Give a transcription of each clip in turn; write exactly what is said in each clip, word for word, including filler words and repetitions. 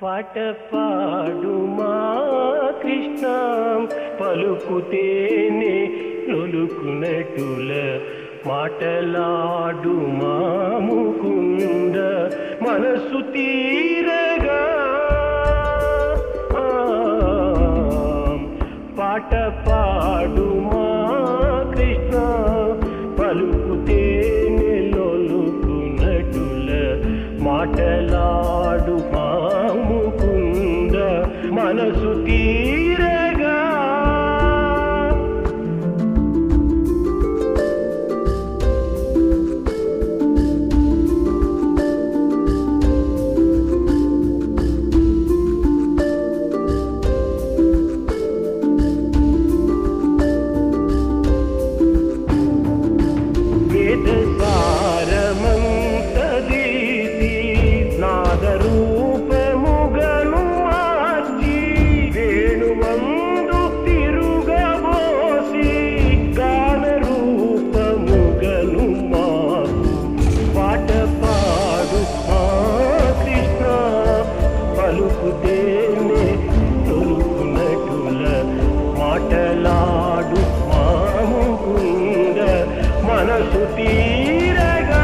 పాట పాడుమా కృష్ణ పలుకుతేనే లొలుకునటుల మాటలాడుమా ముకుంద మనసు తీరగా పాట పాడుమా కృష్ణ పలుకుతేనే లొలుకునటుల మాటలాడుమా ముకుంద మనసు తీరగా మాటలాడు మాముకుంద మనసు తీరగా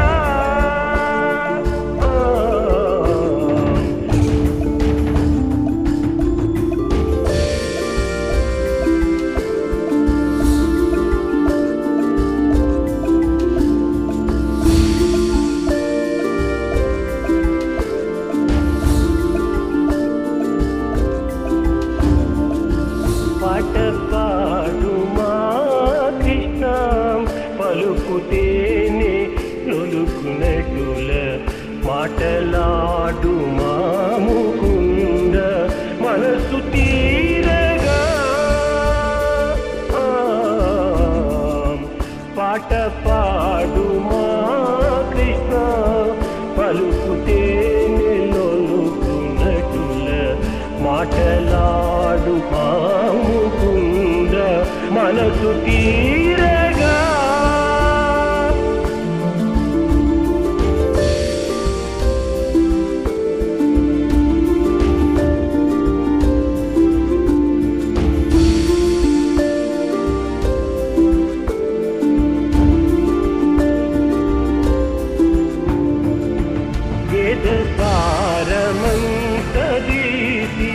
పాట పాడుమా కృష్ణ పలుకుతేనే లొలుకునటుల మాటలాడుమా ముకుంద మనసు తీరగా పాట పాడుమా కృష్ణ పలుకుతేనే లొలుకునటుల మాటలాడుమా ముకుంద మనసు తీరగా వేద సారమంతదీసి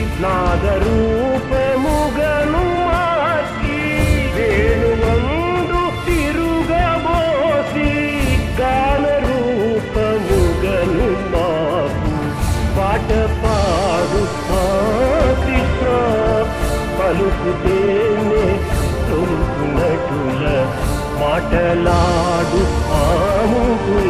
నాదరూపముగను మార్చి వేణువందు తిరుగబోసి గాన రూపముగను మాకు పాట పాడు మా కృష్ణ పలుకుతేనే తొలుకునటుల మాటలాడు మాముకు